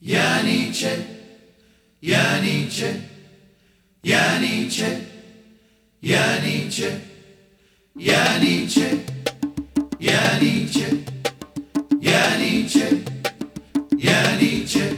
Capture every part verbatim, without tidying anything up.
یعنی چه؟ یعنی چه؟ یعنی چه؟ یعنی چه؟ یعنی چه؟ یعنی چه؟ یعنی چه؟ یعنی چه؟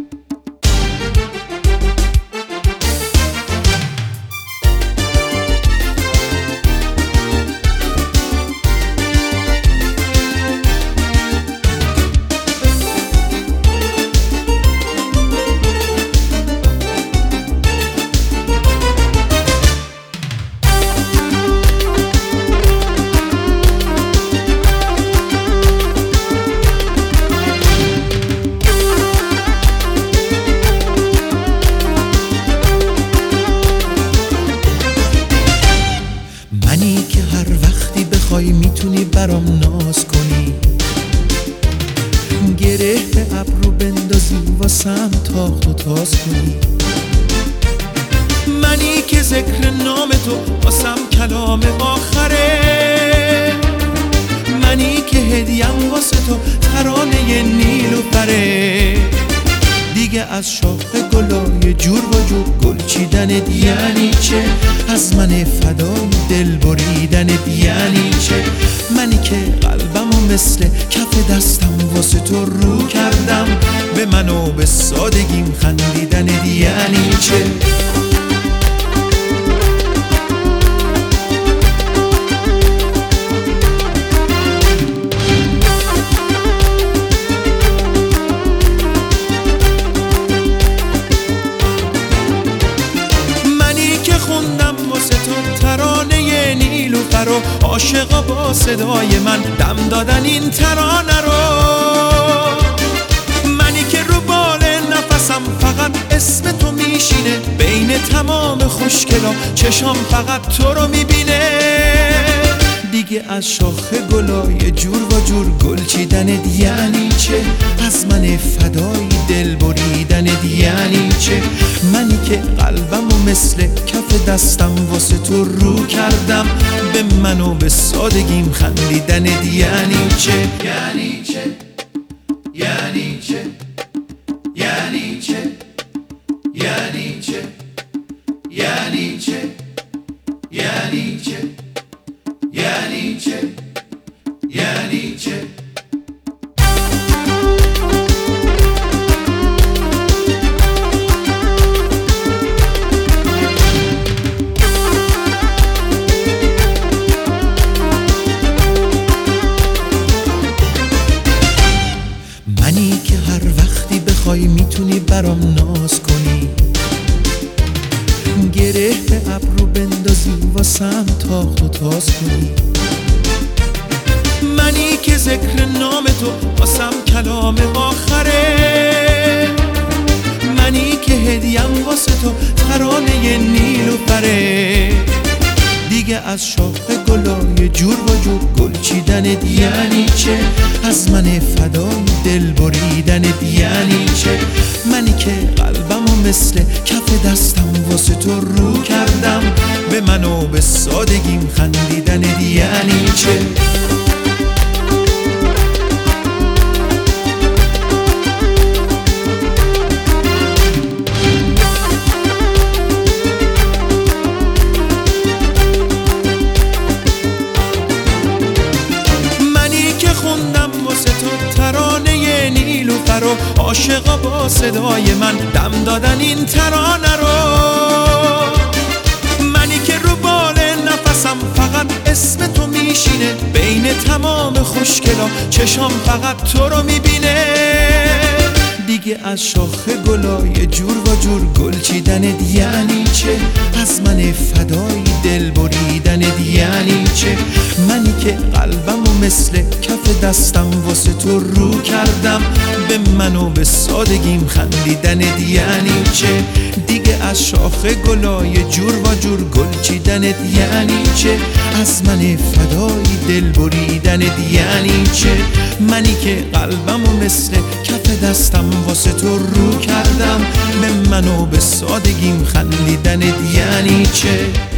منی که هر وقتی بخوای میتونی برام ناز کنی، گره به ابرو بندازی واسم تاخت و تاز کنی. منی که ذکر نام تو واسم کلام آخره، منی که هدیم واسه تو ترانه نیل و فره. دیگه از شاخ گلای جور و جور گل چیدنت یعنی چه؟ از من فدای دل بریدنت یعنی چه؟ منی که قلبمو مثل کف دستم واسه تو رو کردم، به منو به سادگیم خندیدنت یعنی چه؟ ترانه نیل و فرو عاشقا با صدای من دم دادن این ترانه رو. منی که رو بال نفسم فقط اسم تو میشینه، بین تمام خوشگلا چشام فقط تو رو میبینه. دیگه از شاخ گلای جور و جور گل چیدنت یعنی چه؟ از من فدای دل بریدنت یعنی چه؟ منی که قلبمو مثل کف دستم واسه تو رو کردم، به منو به سادگیم خندیدنت یعنی چه؟ یعنی چه؟ یعنی چه؟ یعنی چه؟ یعنی چه؟ یعنی چه؟ یعنی چه؟ یعنی چه؟ یعنی چه؟ منی که هر وقتی بخوای میتونی برام ناز کنی، گره به ابرو بندازی واسم تاخت و تاز کنی. منی که ذکر نام تو واسم کلام آخره، منی که هدیم واسه تو ترانه نیل و فره. دیگه از شاخ گلای جور و جور گل چیدنت یعنی چه؟ از من فدای دل بریدنت یعنی چه؟ منی که قلبمو مثل کف دستم واسه تو رو کردم، به منو به سادگیم خندیدنت یعنی چه؟ ترانه نیل و فرو عاشقا با صدای من دم دادن این ترانه رو. منی که رو بال نفسم فقط اسم تو میشینه، بین تمام خوشگلا چشام فقط تو رو میبینه. دیگه از شاخ گلای جور و جور گل چیدنت یعنی چه؟ از من فدای دل بریدنت یعنی چه؟ منی که قلبمو مثل کف دستم واسه تو رو کردم، به منو به سادگیم خندیدنت یعنی چه؟ دیگه از شاخ گلای جور و جور گل چیدنت یعنی چه؟ از من فدای دل بریدنت یعنی چه؟ منی که قلبمو مثل کف دستم واسه تو رو کردم، به منو به سادگیم خندیدنت یعنی چه؟